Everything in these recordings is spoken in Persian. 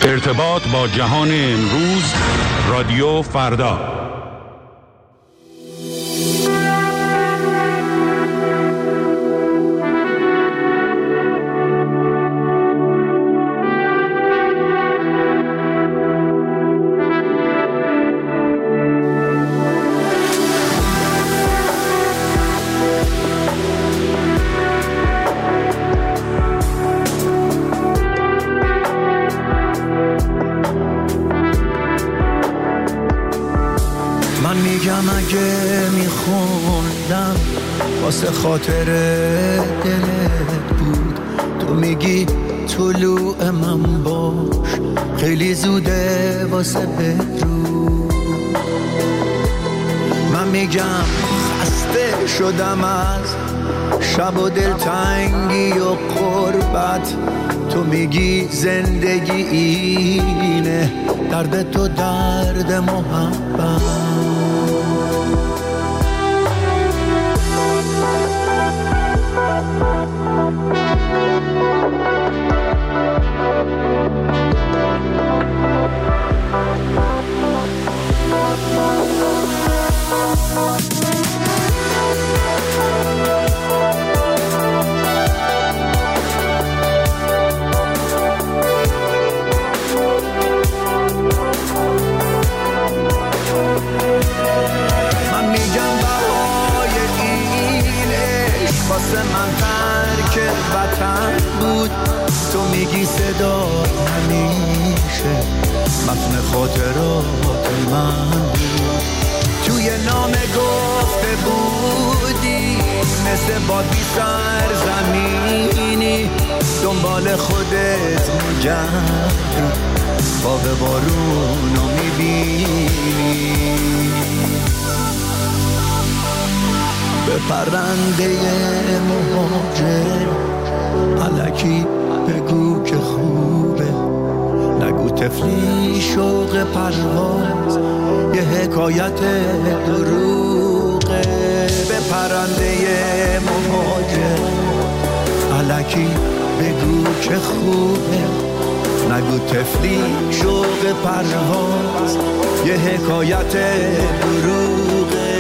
ارتباط با جهان امروز، رادیو فردا. واسه خاطر دلت بود، تو میگی طلوع من باش، خیلی زوده واسه بدرود. من میگم خسته شدم از شب و دلتنگی و غربت، تو میگی زندگی اینه، درد تو درد محبت. من میگم بهای اینش واسه من ترک وطن بود، تو میگی صدا همیشه متن خاطرات من بود. توی نامه گفته بودی مثل باد بی سرزمینی، دنبال خودت میگردی، با به بارونو میبینی. به پرنده مهاجر الکی بگو که خوبه، نگو طفلی شوق پرواز یه حکایت دروغه. به پرنده مهاجر الکی بگو که خوبه، نگو طفلی شوق پرواز یه حکایت دروغه.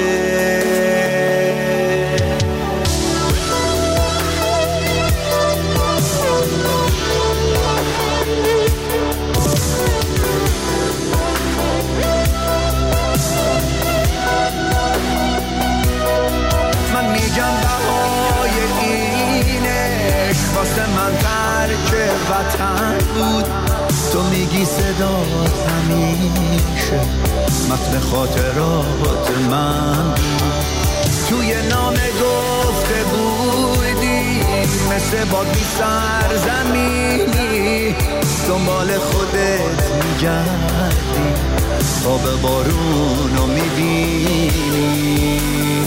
من میگم بهای اینش واسه من ترک وطن بود، تو میگی صدات همیشه متن خاطرات من بود. توی نامه گفته بودی مثل باد بی سرزمینی، دنبال خودت میگردی، تا به بارونو میبینی.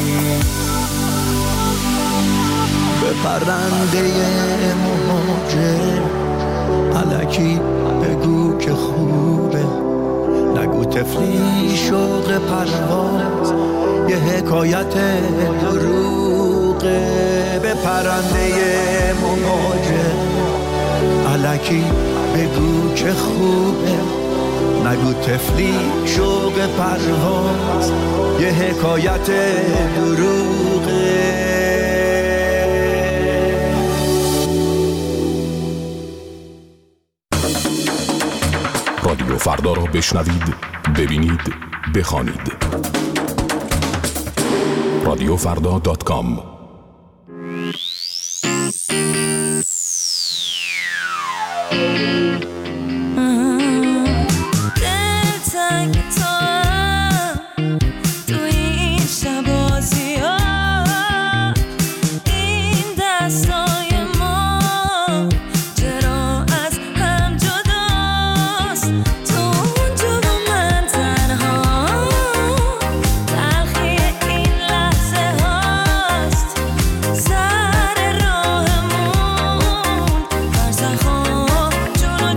به پرنده مهاجر الکی بگو که خوبه، نگو طفلی شوق پرواز یه حکایت دروغه. به پرنده مهاجر الکی بگو که خوبه، نگو طفلی شوق پرواز یه حکایت دروغه. رادیو فردا را بشنوید، ببینید، بخوانید. رادیوفردا.com. سر راهمون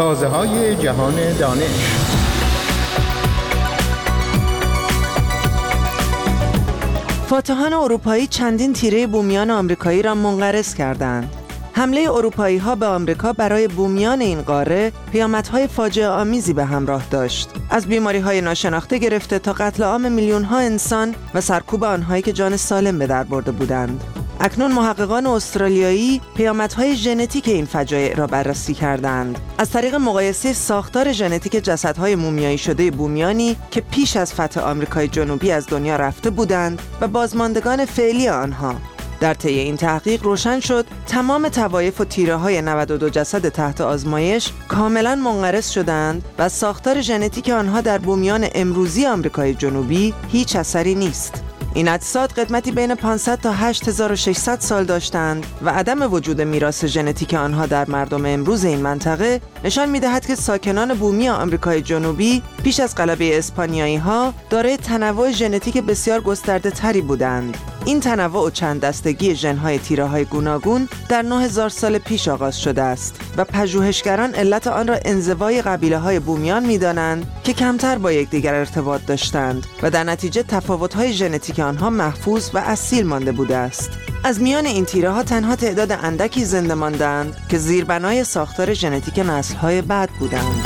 تازه‌های جهان دانش. فاتحان اروپایی چندین تیره بومیان آمریکایی را منقرض کردند. حمله اروپایی‌ها به آمریکا برای بومیان این قاره پیامدهای فاجعه آمیزی به همراه داشت. از بیماری‌های ناشناخته گرفته تا قتل عام میلیون‌ها انسان و سرکوب آنهایی که جان سالم به در برده بودند. اکنون محققان استرالیایی پیامدهای ژنتیک این فجایع را بررسی کردند. از طریق مقایسه ساختار ژنتیک جسدهای مومیایی شده بومیانی که پیش از فتح آمریکای جنوبی از دنیا رفته بودند و بازماندگان فعلی آنها. در طی این تحقیق روشن شد تمام طوایف و تیره‌های 92 جسد تحت آزمایش کاملاً منقرض شدند و ساختار ژنتیک آنها در بومیان امروزی آمریکای جنوبی هیچ اثری نیست. این اجساد قدمتی بین 500 تا 8600 سال داشتند و عدم وجود میراث ژنتیک آنها در مردم امروز این منطقه نشان می‌دهد که ساکنان بومی آمریکای جنوبی پیش از غلبه اسپانیایی‌ها دارای تنوع ژنتیک بسیار گسترده‌تری بودند. این تنوع و چند دستگی ژن‌های تیره‌های گوناگون در 9000 سال پیش آغاز شده است و پژوهشگران علت آن را انزوای قبیله‌های بومیان می‌دانند که کمتر با یکدیگر ارتباط داشتند و در نتیجه تفاوت‌های ژنتیک آنها محفوظ و اصیل مانده بوده است. از میان این تیره‌ها تنها تعداد اندکی زنده ماندند که زیربنای ساختار ژنتیک نسل‌های بعد بودند.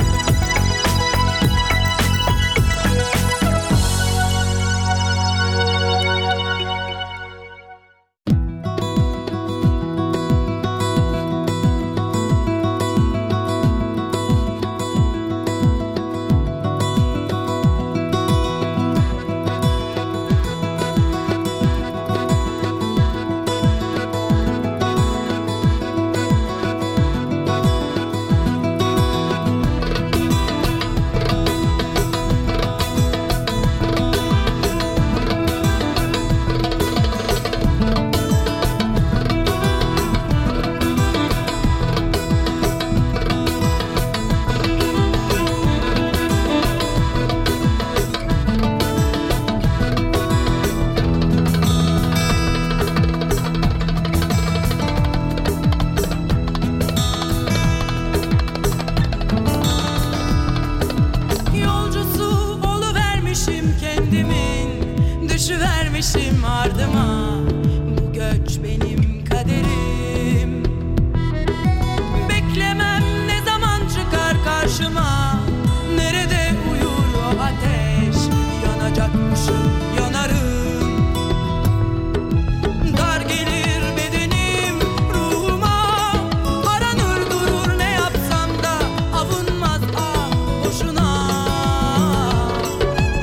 Düşüvermişim ardıma, bu göç benim kaderim. Beklemem ne zaman çıkar karşıma, nerede uyur o ateş, yanacakmışım yanarım. Dar gelir bedenim ruhuma, aranır durur ne yapsam da avunmaz ah boşuna.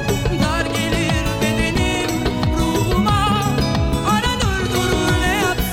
Dar gelir bedenim ruhuma, aranır durur ne yapsam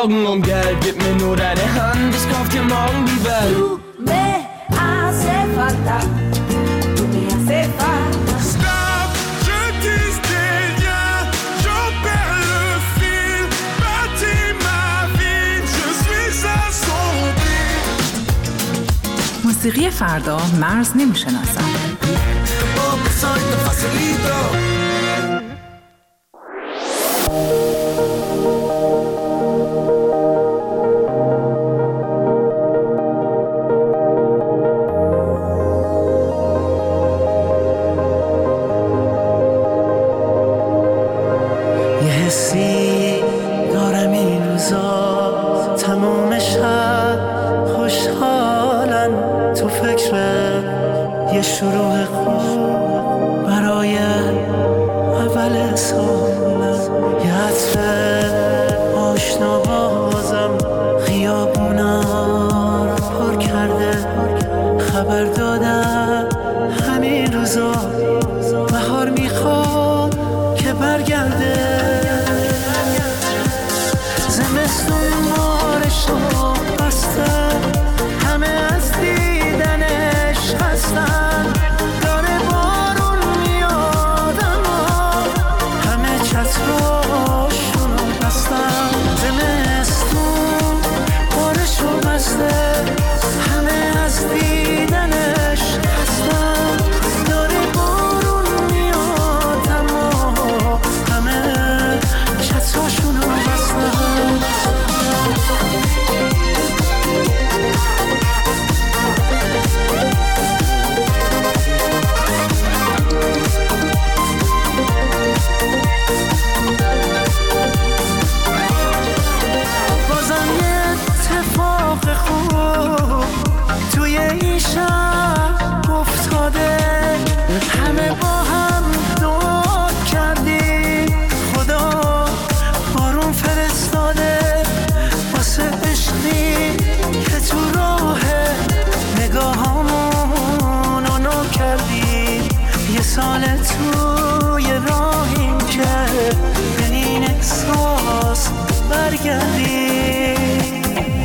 Sorgen um Geld, gib mir nur deine Hand, ich kauf dir morgen die Welt. Du me hace falta, tu me hace falta. Stop, je tisse des liens, j'en perds le fil, bâtis ma vie, je suis assombri. موسیقی فردا مرز نمیشناسد. یه حسی دارم این روزا تموم شب خوشحالن تو فکر یه شروع خوب برای اول سالم یه عطر آشنا بازم خیابونا رو پر کرده خبر دادم همین روزا بهار میخواد که برگرده زمستون مارشو بسته همه از دیدنش خستن داره بارون میاد اما همه چتراشونو بستن زمستون مارشو بسته همه از دیدنش خستن داره بارون میاد اما همه چتراشونو بستن بازم یه اتفاق خوب توی این شب افتاده همه با هم دعا کردیم خدا بارون فرستاده واسه عشقی که تو راه نگاهامونو نو کردیم یه سال توی راهیم که به این احساس برگردیم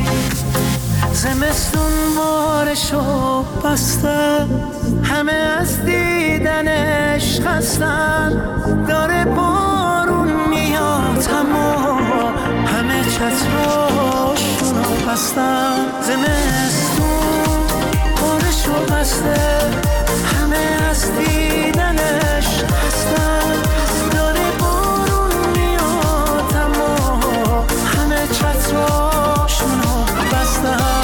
زمستون بارشو بسته همه از دیدنش خستن داره بارون میاد اما همه چتراشونو بستن زمستون بارشو بسته همه از دیدنش خستن داره بارون میاد اما همه چتراشونو بستن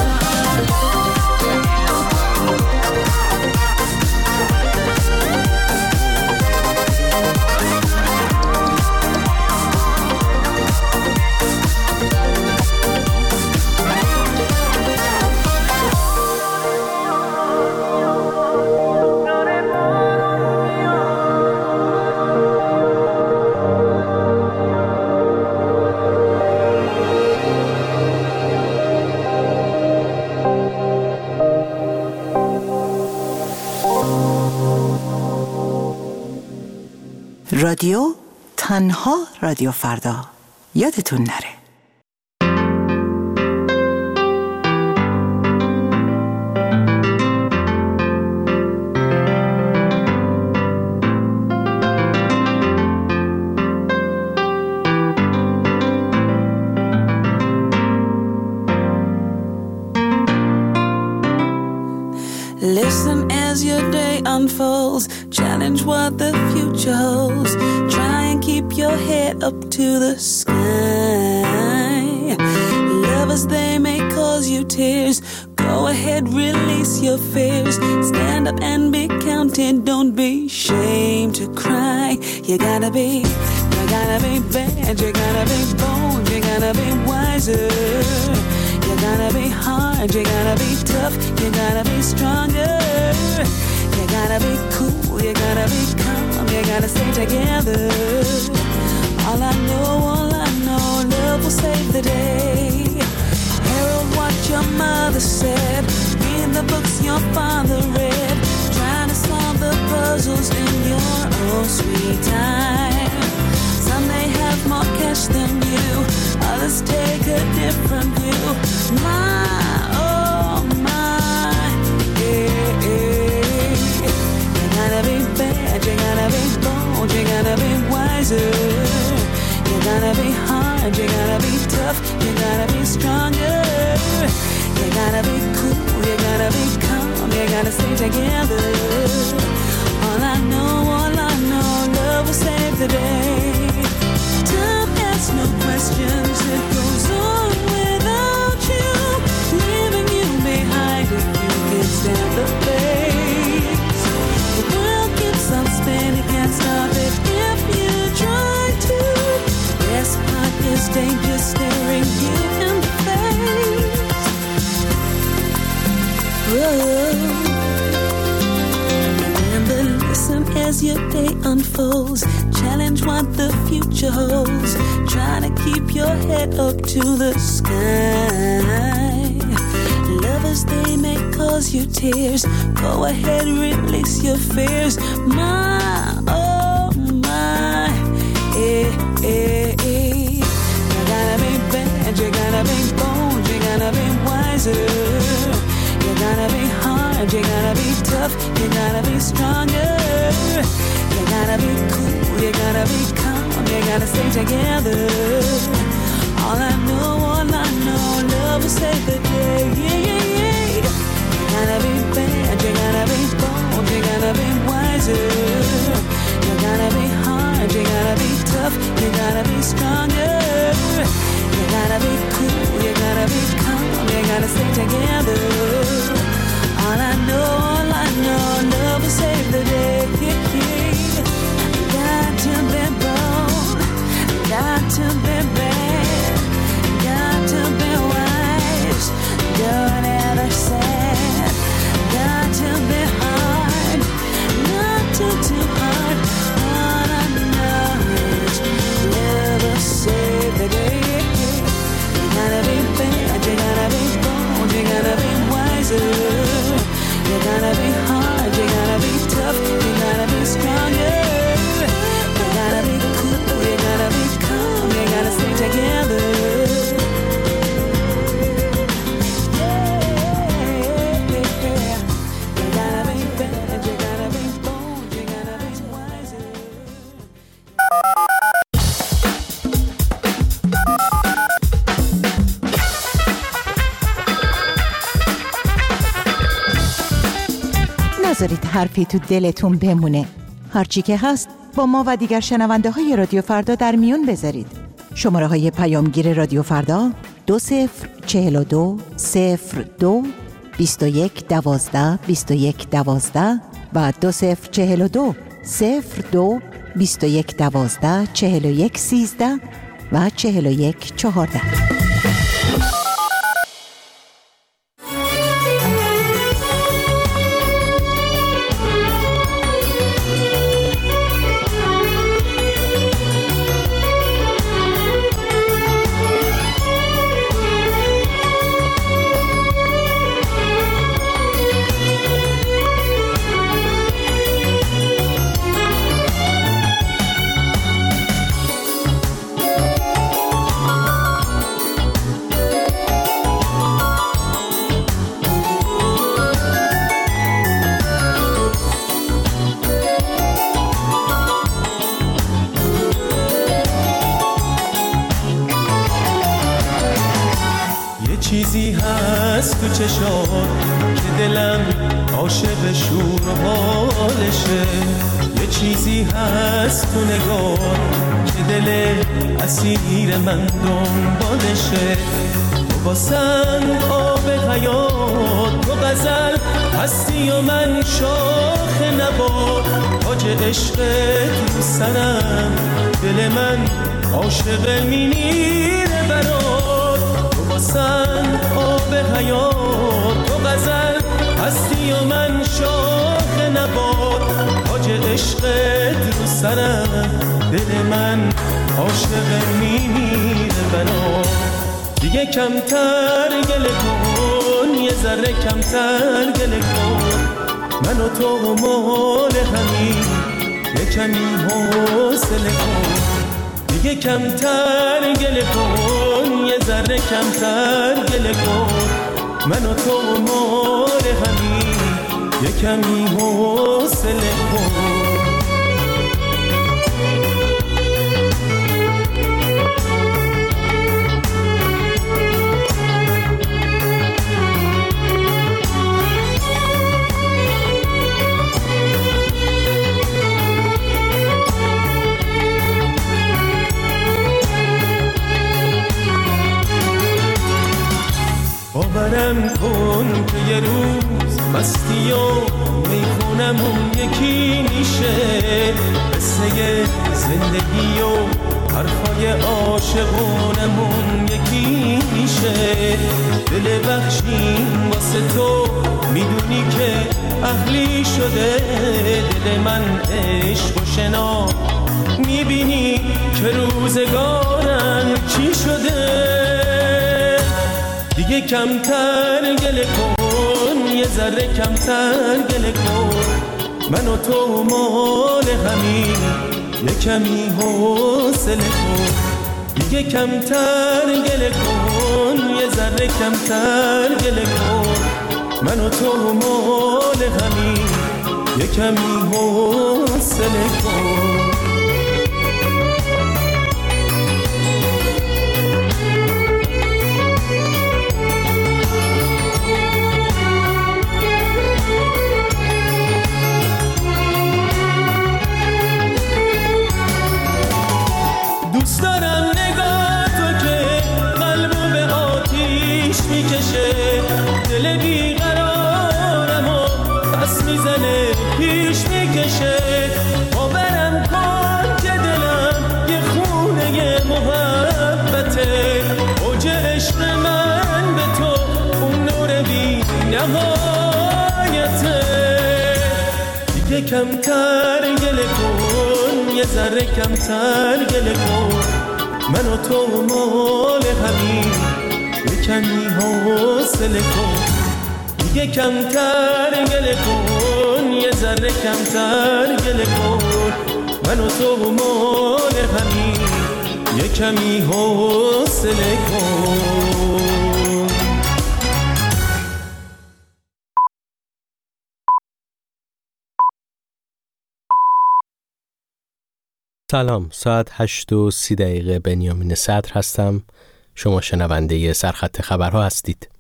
رادیو تنها رادیو فردا یادتون نره. Listen as your day unfolds, challenge what the future holds, try and keep your head up to the sky. Lovers, they may cause you tears, go ahead, release your fears, stand up and be counted, don't be ashamed to cry. You gotta be bad, you gotta be bold, you gotta be wiser. You gotta be hard, you gotta be tough, you gotta be stronger. You gotta be cool, you gotta be calm, you gotta stay together. All I know, love will save the day. Herald what your mother said, read the books your father read, trying to solve the puzzles in your own sweet time. Some may have more cash than you, others take gotta be hard, you gotta be tough, you gotta be stronger. You gotta be cool, you gotta be calm, you gotta stay together. All I know, love will save the day. Time asks no questions, it goes on without you, leaving you behind if you can stand the pace. The world keeps on spinning, can't stop it if you try to. Best part is danger staring you in the face. Whoa. Remember, listen as your day unfolds. Challenge what the future holds. Try to keep your head up to the sky. Lovers, they may cause you tears. Go ahead, release your fears. My, oh my, You gotta be bad, you gotta be bold, you gotta be wiser. You gotta be hard, you gotta be tough, you gotta be stronger. You gotta be cool, you gotta be calm, you gotta stay together. All I know, love will save the day. You gotta be bad, you gotta be bold, you gotta be wiser. You gotta be hard, you gotta be tough, you gotta be stronger. You gotta be cool, you gotta be calm, you gotta stay together. All I know, love will save the day. Got to be bold, got to be bad, got to be wise, don't ever sad. Got to be hard, not too hard. All I know is love will save the day. You gotta be bad, you gotta be bold, you gotta be wiser. You gotta be hard, you gotta be tough, you gotta be stronger. You gotta be cool, you gotta be calm, you gotta stay together. نذارید حرفی تو دلتون بمونه. هرچی که هست با ما و دیگر شنونده های رادیو فردا در میون بذارید. شماره های پیامگیر رادیو فردا 2042 02 21 12 21 12 و 2042 02 21 12 41 13 و 41 14. چیزی هست تو چشات که دلم عاشق شور و حالشه. یه چیزی هست تو نگاه که دل اسیر من دنبالشه. تو واسم آب حیات، تو غزل هستی و من شاخ نبات. تاج عشق تو سرم، دل من عاشق میمیره برات. تو واسم آب حیات، تو غزل هستی و من شاخ نبات. تاج عشق تو سرم، دل من عاشق میمیره برات. دیگه کمتر گله کن، یه ذره کمتر گله کن. من و تو مال همین، یه کمی حوصله کن. دیگه کمتر گله کن، یه ذره کمتر گله کن. من و تو مال همین، یه کمی حوصله کن. باورم کن که یه روز مستی و میخونمون یکی میشه، قصه زندگی و حرفای عاشقونمون یکی میشه. دل بخشیم واسه تو میدونی که اهلی شده، دل من عشق و شنا میبینی که روزگارم چی شده. دیگه کمتر گله کن، یه ذره کمتر گله کن، من و تو مال همین یه کمی حوصله کن. دیگه کمتر گله کن، یه ذره کمتر گله کن، من و تو مال همین یه کمی حوصله کن. دوست دارم نگاه تو که قلبو به آتیش میکشه، دل بیقرارم و پس میزنه پیش میکشه. باورم کن که دلم یه خونه محبته، اوج عشق من به تو اون نور بی نهایته. دیگه کمتر گله کن، یه ذره کمتر گله کن، من و تو مال همین یه کمی حوصله کن. دیگه کمتر گله کن، یه ذره کمتر گله کن، من و تو مال همین یه کمی حوصله کن. سلام، ساعت 8:30 بنیامین صدر هستم. شما شنونده سرخط خبرها هستید.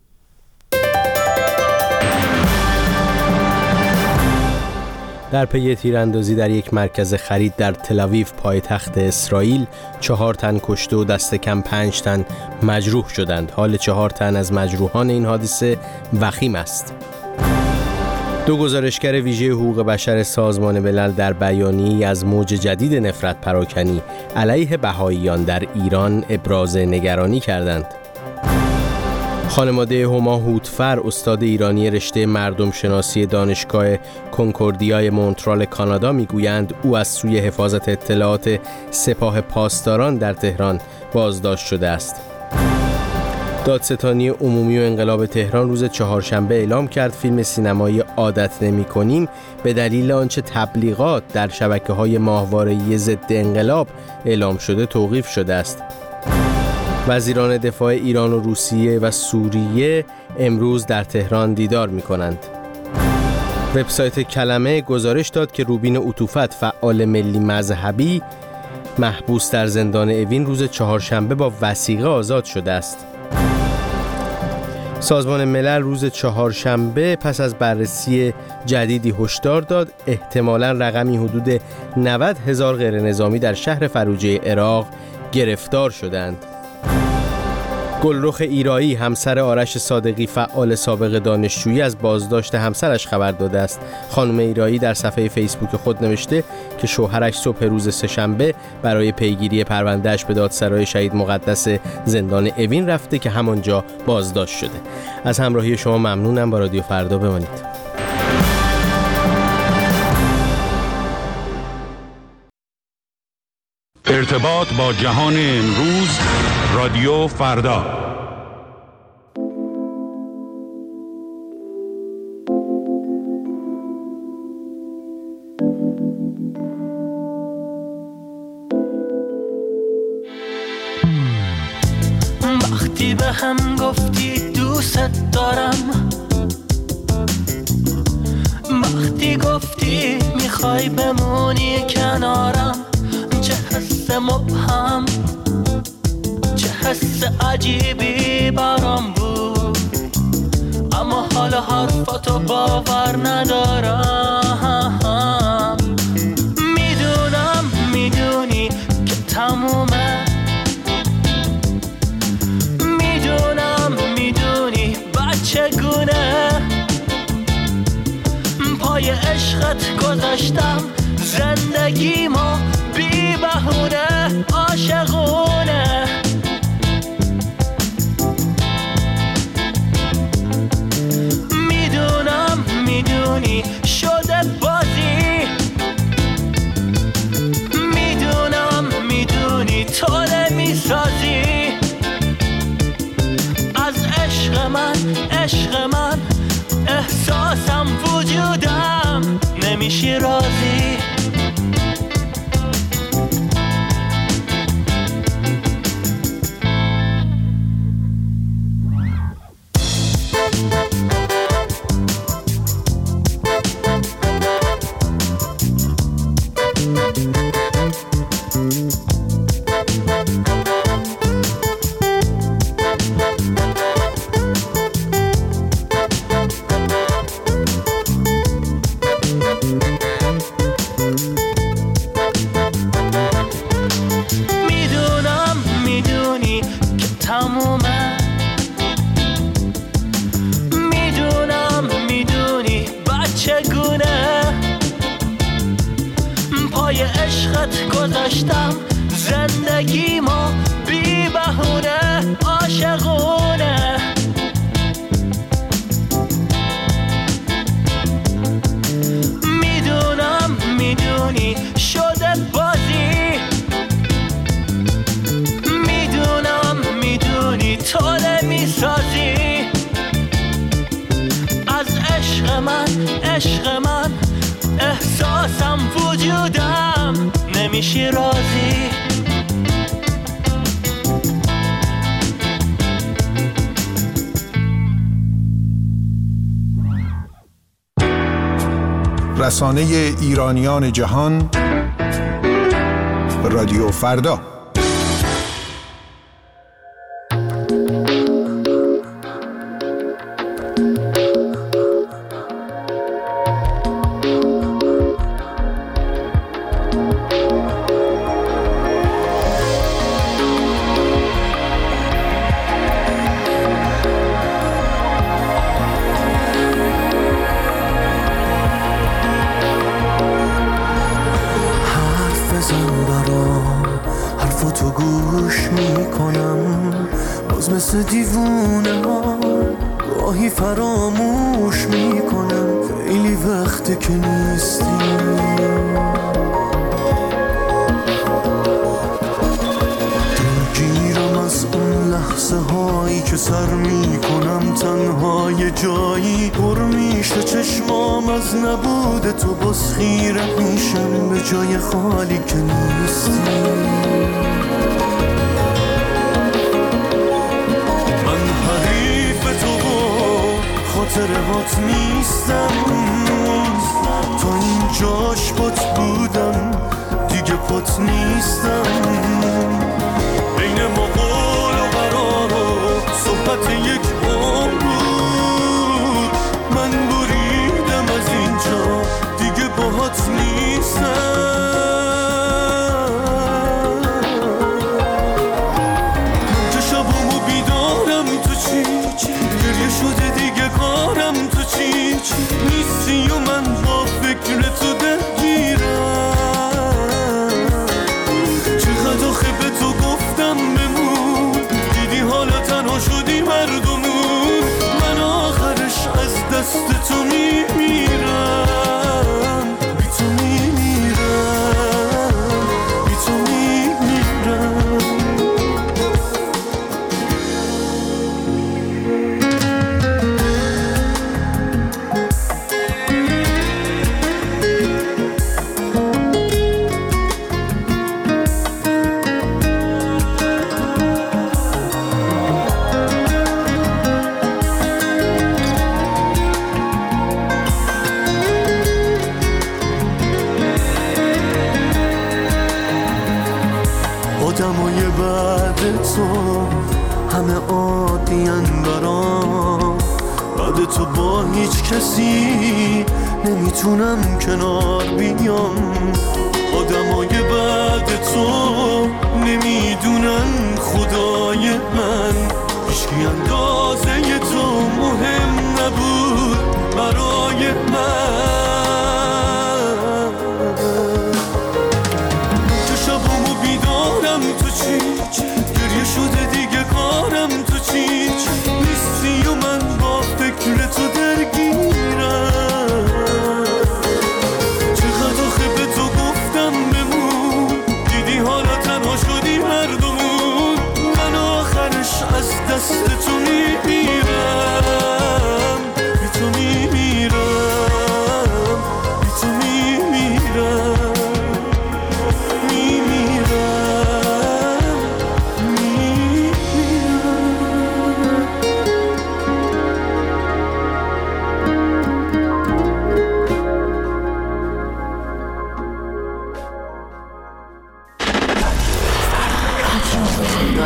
در پی تیراندازی در یک مرکز خرید در تل‌آویو پایتخت اسرائیل 4 تن کشته و دست کم 5 تن مجروح شدند. حال 4 تن از مجروحان این حادثه وخیم است. 2 گزارشگر ویژه حقوق بشر سازمان ملل در بیانیه‌ای از موج جدید نفرت پراکنی علیه بهائیان در ایران ابراز نگرانی کردند. خانواده هما هوتفر، استاد ایرانی رشته مردم شناسی دانشگاه کنکوردیای مونترال کانادا میگویند او از سوی حفاظت اطلاعات سپاه پاسداران در تهران بازداشت شده است. دادستانی عمومی و انقلاب تهران روز چهارشنبه اعلام کرد فیلم سینمایی عادت نمی‌کنیم به دلیل آنچه تبلیغات در شبکه‌های ماهواره‌ای ضد انقلاب اعلام شده توقیف شده است. وزیران دفاع ایران و روسیه و سوریه امروز در تهران دیدار می‌کنند. وبسایت کلمه گزارش داد که روبین عطوفت، فعال ملی مذهبی محبوس در زندان اوین، روز چهارشنبه با وثیقه آزاد شده است. سازمان ملل روز چهارشنبه پس از بررسی جدیدی هشدار داد احتمالاً رقمی حدود 90,000 غیرنظامی در شهر فروجه عراق گرفتار شدند. گلرخ ایرایی، همسر آرش صادقی، فعال سابق دانشجویی، از بازداشت همسرش خبر داده است. خانم ایرایی در صفحه فیسبوک خود نوشته که شوهرش صبح روز سه‌شنبه برای پیگیری پروندهش به دادسرای شهید مقدس زندان اوین رفته که همانجا بازداشت شده. از همراهی شما ممنونم. با رادیو فردا بمانید. ارتباط با جهان امروز، رادیو فردا. وقتی به هم گفتی دوست دارم، وقتی گفتی میخوای بمونی کنارم، چه حس مبهم، چه حس عجیبی برام بود، اما حالا حرفاتو باور ندارم. میدونم میدونی که تمومه، میدونم میدونی بچه عشقت گذاشتم زندگیمو بی بهونه عاشقونه. میدونم میدونی شده بازی، میدونم میدونی تو نمیسازی از عشق من، عشق من احساسم وجودم نمیشی راضی. عشقت گذاشتم زندگیمو بی بهونه عاشقونه. میدونم میدونی شده بازی، میدونم میدونی تو نمیسازی از عشق من، عشق من احساسم وجودم نمیشی راضی. رسانه ایرانیان جهان رادیو فردا. مثل دیوونه ها گاهی فراموش میکنم خیلی وقته که نیستی. دلگیرم از اون لحظه هایی که سر میکنم تنها یه جایی پر میشه چشمام از نبود تو، باز خیره میشم به جای خالی که نیستی. خاطرهات نیستم تا اینجاش پات بودم دیگه پات نیستم. بین ما قول و قرار و صحبت یک عمر بود، من بریدم از اینجا دیگه باهات نیستم. که شبامو بیدارم تو چی گریه شده دیگه کارم تو چی نیستی و من با فکر تو درگیرم. چقدر آخه به تو گفتم بمون، دیدی حالا تنها شدی مردمون. من آخرش از دست تو میمیرم، بی تو میمیرم، بی تو میمیرم. آدمای بعد تو همه عادین برام، بعد تو با هیچ کسی نمیتونم کنار بیام. آدمای بعد تو نمیدونن خدای من، هیچکی اندازه تو مهم نبود برای من.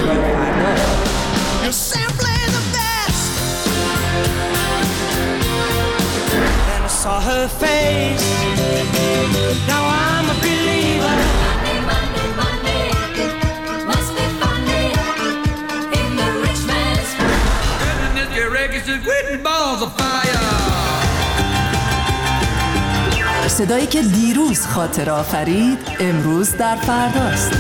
رادیو فردا. You're simply the best. Then I saw her face. Now I'm a believer. Monday, Monday, must be funny in the rich man's world. And this reggae is written balls of fire. صدایی که دیروز خاطر آفرید امروز در فرداست.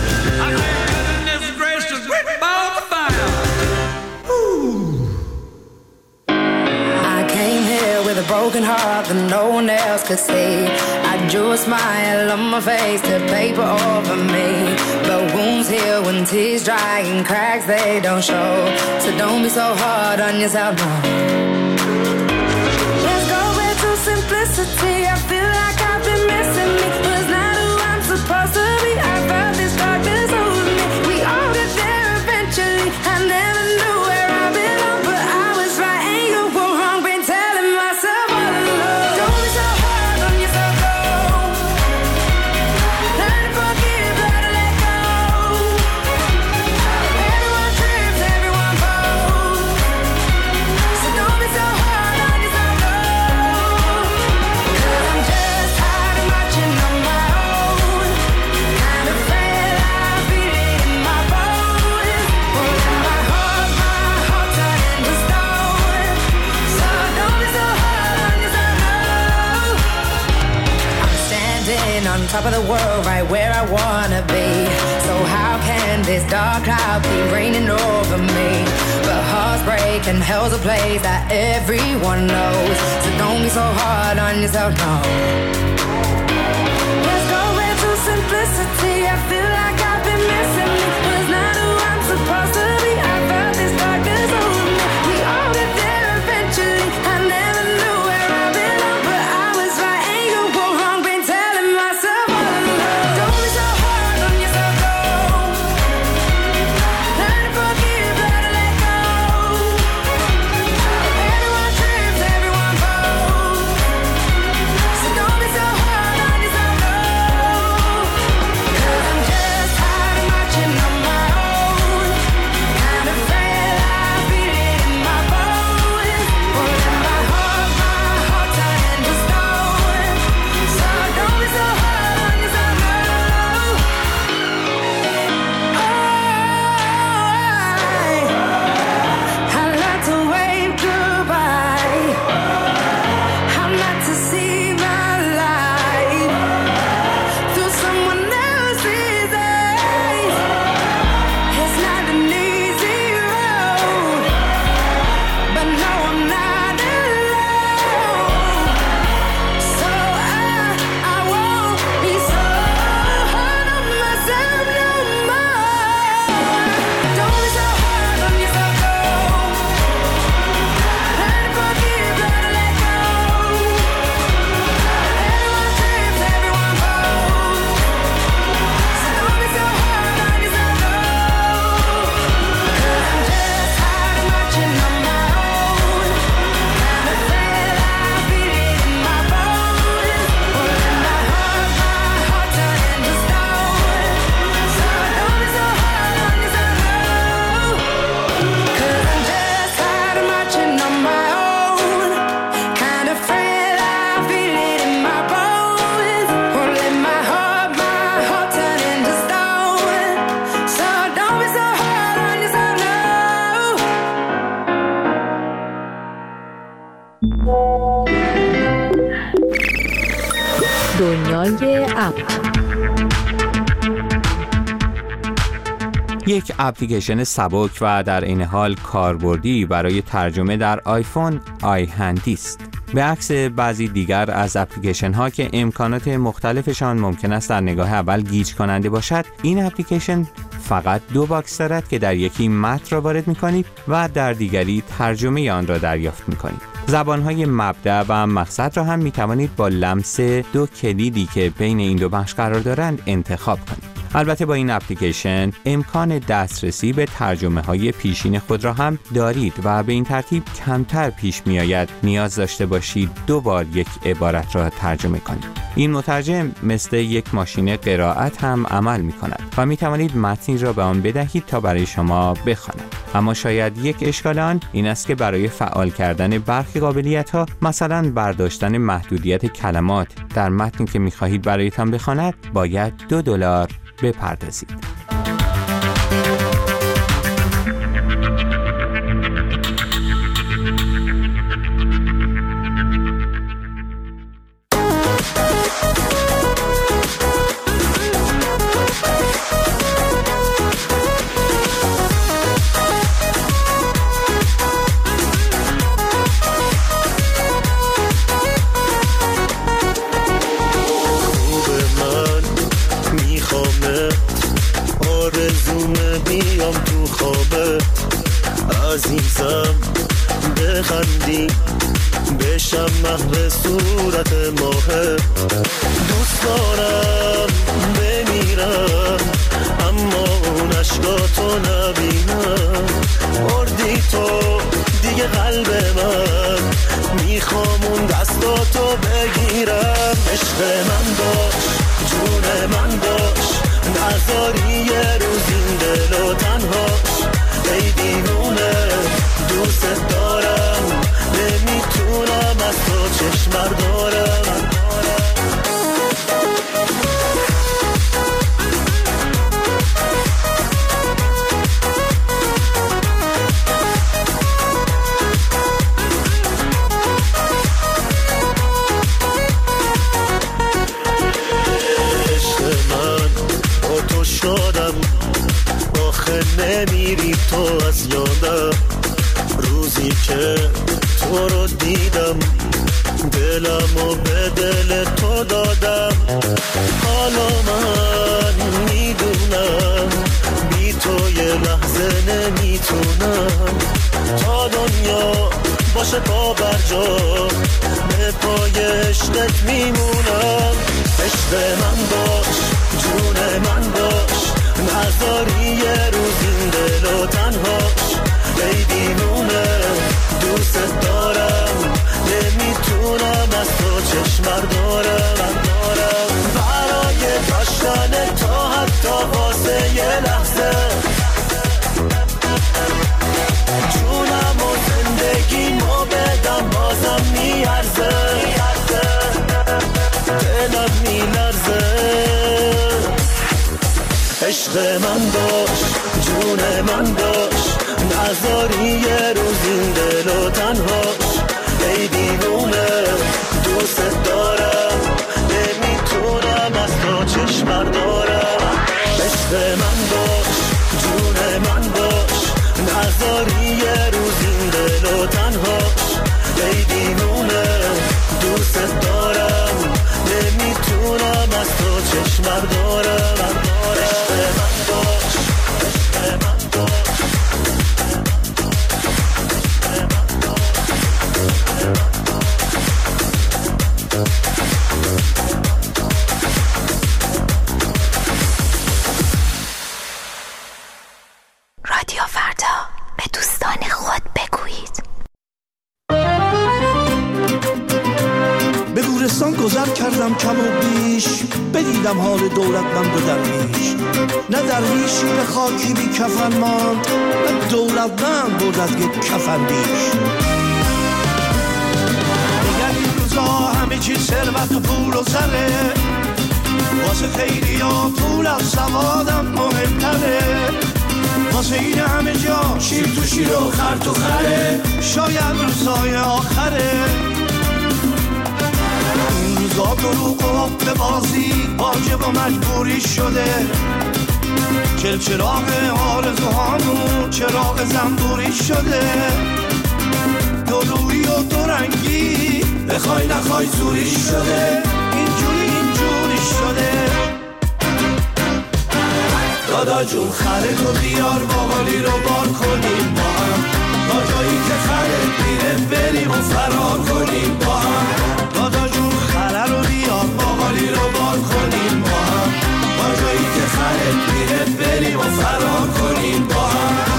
With a broken heart that no one else could see, I drew a smile on my face to paper over me. But wounds heal when tears dry and cracks they don't show. So don't be so hard on yourself, no. Let's go back to simplicity. I feel like I've been missing me. But it's not who I'm supposed to be. I felt this darkness over me. We all get there eventually. I never knew where I belong, but I was right and you were wrong. Been telling myself all along. Don't be so hard on yourself, no. Learn to forgive, learn to let go. Everyone trips, everyone falls. So don't be so hard on yourself, no. 'Cause I'm just tired of marching on my own. Kind of afraid I feel it in my bones. Holding my heart turn into stone. So don't be so hard on yourself, no. I'm standing on top of the world, right where I wanna be. So how can this dark cloud be raining over me? But hearts break and hell's a place that everyone knows. So don't be so hard on yourself, no. Let's go back to simplicity. I feel like I've been missing me. But it's not who I'm supposed to be. I felt this darkness over me. We all get there eventually. I never knew where I belong, but I was right and you were wrong. Been telling myself all along. Don't be so hard on yourself, no. Learn to forgive, learn to let go. Everyone trips, everyone falls. So don't be so hard on yourself, no. 'Cause I'm just tired of marching on my own. Kind of afraid I feel it in my bones. Holding my heart turn into stone. So don't be so hard on yourself, no. I like to wave goodbye. I'm not to see my life through someone else's eyes. It's not an easy road, but no, I'm not alone. So I won't be so hard on myself no more. Don't be so hard on yourself, no. Learn to forgive, learn to let go. Everyone trips, everyone falls. So don't be so hard on yourself, no. 'Cause I'm just tired of marching on my own. Kind of afraid I feel it in my bones. Holding my heart turn into stone. So don't be so hard on yourself, no. 'Cause I'm just tired of marching on my own. Kind of afraid I feel it in my bones. Holding my heart turn into stone. So don't be so hard on yourself, no. دنیای اپ. یک اپلیکیشن سبک و در این حال کاربردی برای ترجمه در آیفون آیهندی است. به عکس بعضی دیگر از اپلیکیشن ها که امکانات مختلفشان ممکن است در نگاه اول گیج کننده باشد، این اپلیکیشن فقط 2 باکس دارد که در یکی متن را وارد می‌کنید و در دیگری ترجمه آن را دریافت می‌کنید. زبان‌های مبدأ و مقصد را هم می‌توانید با لمس 2 کلیدی که بین این 2 بخش قرار دارند انتخاب کنید. البته با این اپلیکیشن امکان دسترسی به ترجمه‌های پیشین خود را هم دارید و به این ترتیب کمتر پیش می‌آید نیاز داشته باشید 2 بار یک عبارت را ترجمه کنید. این مترجم مثل یک ماشین قرائت هم عمل می‌کند و می‌توانید متنی را به آن بدهید تا برای شما بخواند. اما شاید یک اشکال آن این است که برای فعال کردن برخی قابلیت‌ها، مثلا برداشتن محدودیت کلمات در متنی که می‌خواهید برایتان بخواند، باید $2 بپردازید. عزیزم بخندی بشم محو صورت ماه، دوست دارم بمیرم اما اون عشقاتو نبینم. اردی تو دیگه قلب من، میخوام اون دستاتو بگیرم. عشق من باش، جون من باش، نذاری یه روز این دلو تنهاش. ای دیوونه دوست دارم، نمیتونم از تو چشم بردارم. عشق من با تو شدم، آخه نمیری تو از یادم. روزی که تو رو دیدم دلمو به دل تو دادم. حالا من میدونم بی تو یه لحظه نمیتونم. تا دنیا باشه پا بر جا، به پای عشقت میمونم. عشق من باش، جون من باش، نذاری یه روز این دلو تنهاش. ای دیوونه دوست دارم، نمیتونم از تو چشم بردارم. برای داشتن تا حتی واسه یه لحظه، جونم و زندگیمو بدم بازم میارزه. دلم میلرزه. عشق من باش، جون من باش، نذاری یه روز این دلو تنهاش. ای دیوونه دوست دارم، نمیتونم از تو چشم بردارم. عشق من باش، جون من باش، نذاری یه روز این دلو تنهاش. ای دیوونه دوست دارم، نمیتونم از تو چشم بردارم. عشق من باش، عشق من باش. رادیو فردا، به دوستان خود بگویید. به گورستان گذر کردم کم و بیش، بدیدم حال دولتمند و درویش. نه درویشی به خاکی بی کفن ماند، نه دولتمند بود از یک کفن بیش. دیگر این روزا همه چی ثروت و پول و زره، واسه خیلی ها پول از سوادم مهمتره. واسه این همه جا شیر تو شیر و خر تو خره، شاید روزای آخره. این روزا دروغ و حق بازی واجب و مجبوری شده. چراغ آرزوهامون چراغ زنبوری شده. دورویی و دورنگی بخوای نخوای زوری شده. اینجوری شده. دادا جون خره تو بیار باقالی رو بار کنیم با هم، تا جایی که خره میره بریم و فرار کنیم با هم. دادا جون خره رو بیار باقالی رو بار کنیم با هم، تا جایی که خره خرت میره بریم و فرار کنیم با هم.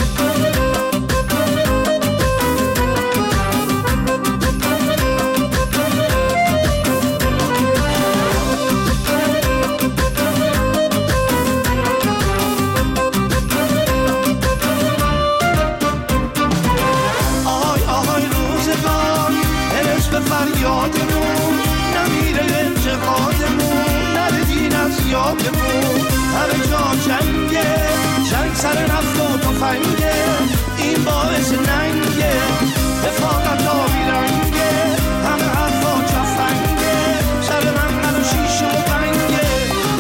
فریادمون نمیره انتقادمون نره دین از یادمون همه جا جنگه جنگ سر نفت و تفنگه این باعث ننگه رفاقت آبی رنگه همه حرفا چفنگه سر من و شیشه و بنگه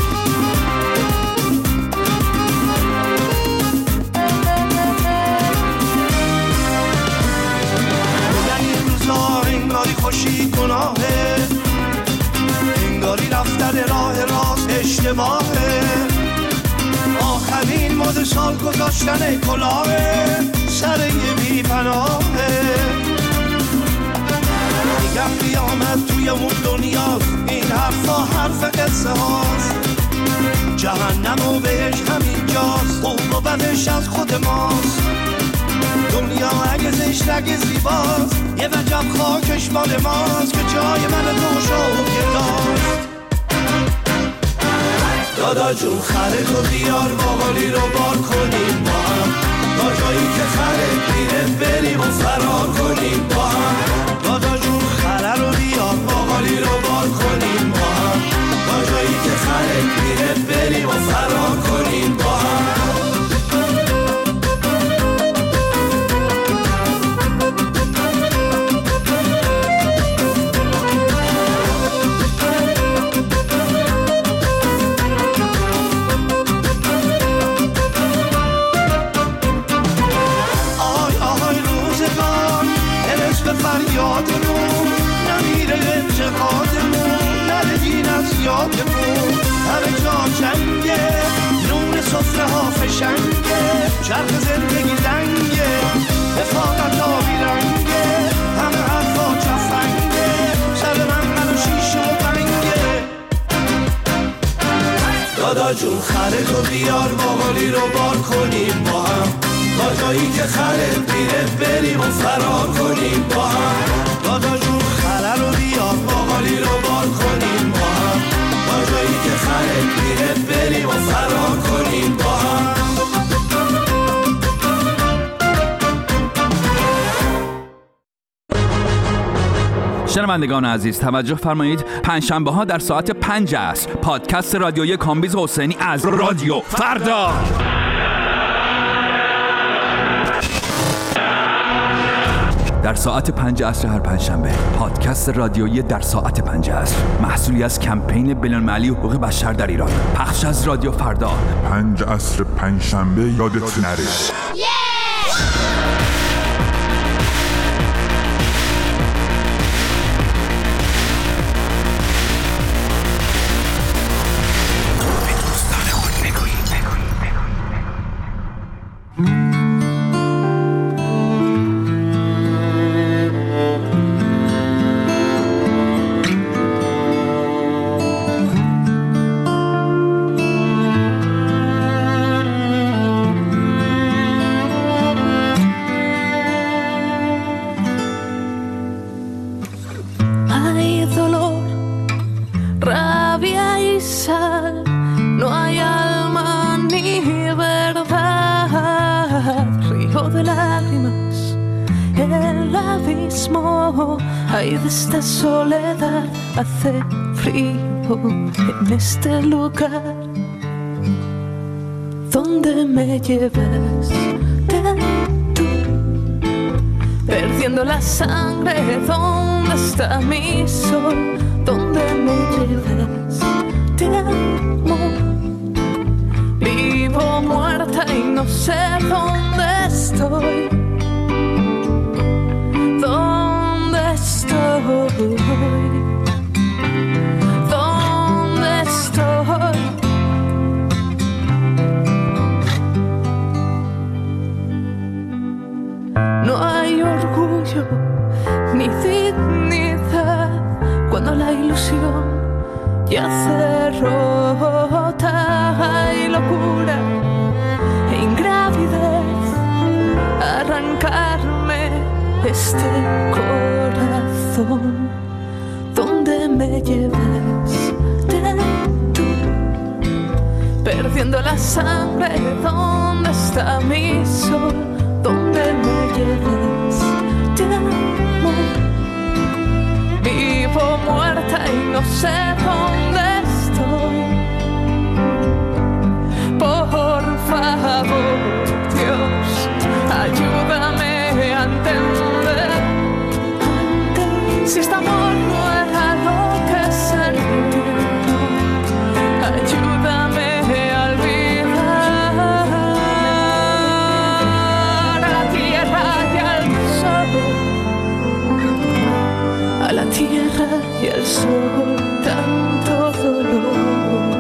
بودن این روزا انگاری خوشی گناهه انگاری رفتن راه راست اشتباهه آخرین مد سال گذاشتن کلاهه سر یه بی پناهه میگم قیامت توی اون دنیا این حرفا حرف قصه هاست جهنم و بهش همین جاست خوب و بدش از خود ماست دنیا اگه زشت اگه زیباست یه وجب خاکش مال ماست که جای من تو شوکه داشت دادا جون خرتو بیار باقالی رو بار کنیم با هم تا جایی که خرت میره بریم و فرار کنیم با هم دادا جون خره رو بیار باقالی رو بار کنیم با هم تا جایی که خرت میره بریم و فرار کنیم با هم. فریادمون نمیره انتقادمون نره دین از یادمون همه جا جنگه نون سفره ها فشنگه چرخ زندگی لنگه رفاقت آبی رنگه همه حرفا چفنگه سر من و شیشه و بنگه دادا جون خرتو بیار باقالی رو بار کنیم با هم تا جایی که خرت میره بریم و فرار کنیم با هم دادا جون خره رو بیار باقالی رو بار کنیم با هم تا جایی که خرت میره بریم و فرار کنیم با هم. شنوندگان عزیز توجه فرمایید پنجشنبه ها در ساعت 5 عصر پادکست رادیویی کامبیز حسینی از رادیو فردا در ساعت 5 عصر هر پنجشنبه پادکست رادیویی در ساعت 5 عصر محصولی از کمپین بین‌المللی حقوق بشر در ایران پخش از رادیو فردا 5 عصر پنجشنبه یادت نره. Ay, de esta soledad hace frío en este lugar donde me llevas tú, perdiendo la sangre. ¿Dónde está mi sol? ¿Dónde me llevas? Te amo, vivo muerta y no sé dónde estoy. ¿Dónde estoy? No hay orgullo ni dignidad cuando la ilusión ya se rota. arrancarme este corazón. Donde me lleves tú, perdiendo la sangre. ¿Dónde está mi sol? Donde me lleves te amo. Vivo muerta y no sé dónde estoy. Por favor, Dios, ayúdame a entender. Si este amor no era lo que sentí, ayúdame a olvidar. A la tierra y al sol, a la tierra y al sol, tanto dolor.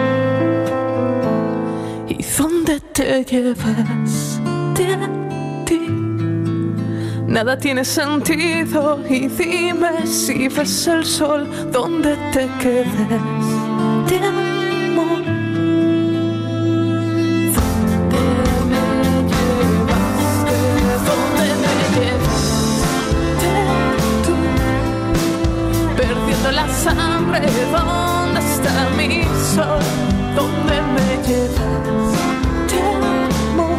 ¿Y dónde te llevas de ti? Nada tiene sentido y dime si ves el sol donde te quedes. Te amo. ¿Dónde me llevaste? ¿Dónde me llevaste tú? Perdiendo la sangre. ¿Dónde está mi sol? ¿Dónde me llevas? Te amo.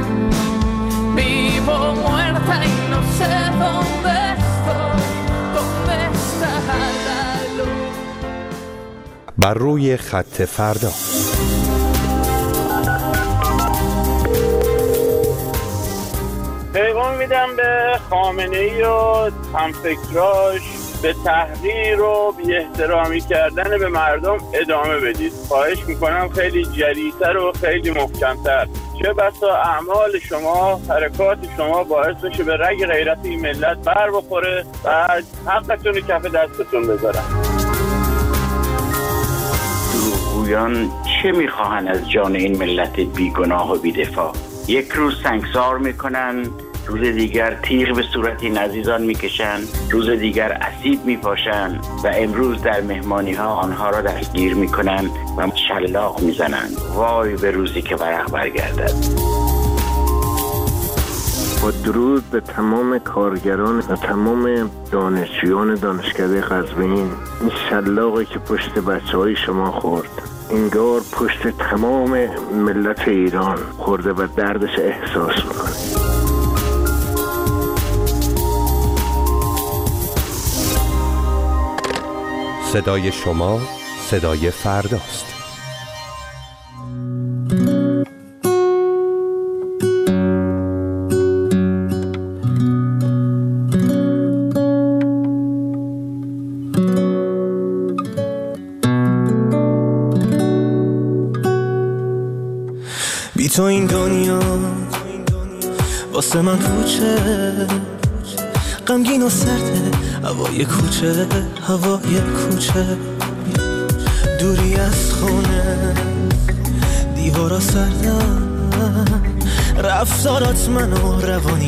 Vivo muerta y no sé dónde estoy. ¿Dónde está la luz? بر روی خط فردا. پیغام میدم به خامنه‌ای و همفکراش به تحقیر و بی احترامی کردن به مردم ادامه بدید. خواهش میکنم خیلی جری‌تر و خیلی محکم‌تر. چه بسا اعمال شما، حرکات شما باعث بشه به رگ غیرت این ملت بر بخوره و حقتون کف دستتون بذارن. دروغگویان چه میخواهن از جان این ملت بیگناه و بی‌دفاع؟ یک روز سنگسار میکنن، روز دیگر تیغ به صورت این عزیزان میکشن، روز دیگر اسیب میپاشن و امروز در مهمانی ها آنها را دستگیر میکنن و شلاق میزنن. وای به روزی که ورق برگردد. با درود به تمام کارگران و تمام دانشجویان دانشکده قزوین، این شلاقی که پشت بچه‌های شما خورد انگار پشت تمام ملت ایران خورده و دردش احساس میکنه. صدای شما صدای فرداست. بی تو این دنیا واسه من کوچه، غمگین و سرده هوای کوچه، هوای کوچه، دوری از خونه، دیوارا سردن، رفتارات منو روانی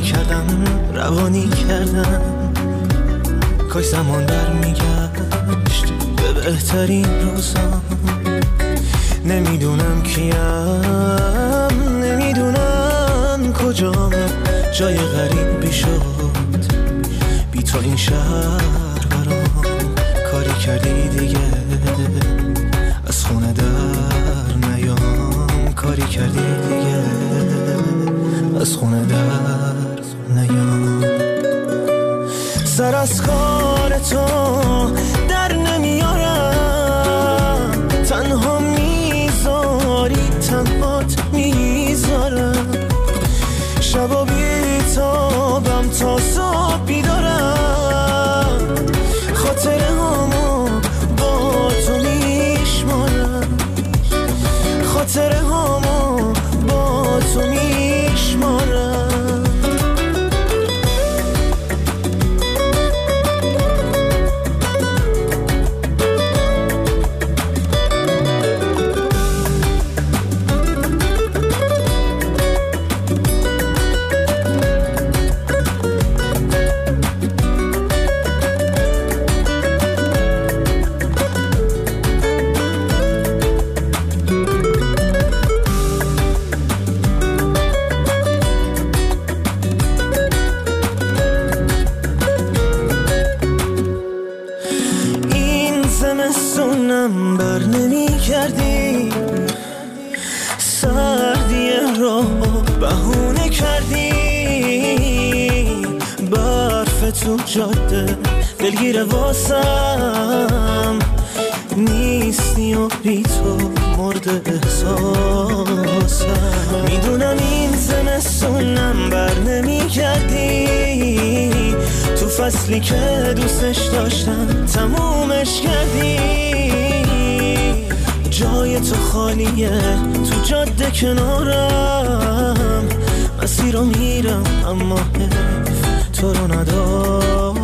کردن. کاش زمان برمیگشت به بهترین روزام. نمیدونم کیم، نمیدونم کجام، جای غریبی شد بی تو این شهر برام. کاری کردی دیگه از خونه در نیام، کاری کردی دیگه از خونه در نیام. سر از کار تو در نمیارم، تنها میذاری تنهات میذارم. شبا بیتابم تا صبح بیدارم، خاطره هامو با تو میشمارم، خاطره هامو با تو میشمارم. سردی راه بهونه کردی، برف تو جاده دلگیر واسم نیستی و بی تو مرد احساسم. میدونم این زمستونم بر نمیگردی، تو فصلی که دوستش داشتم تمومش کردی. جای تو خالیه تو جاده کنارم، مسیر رو میرم اما حیف تو رو ندارم.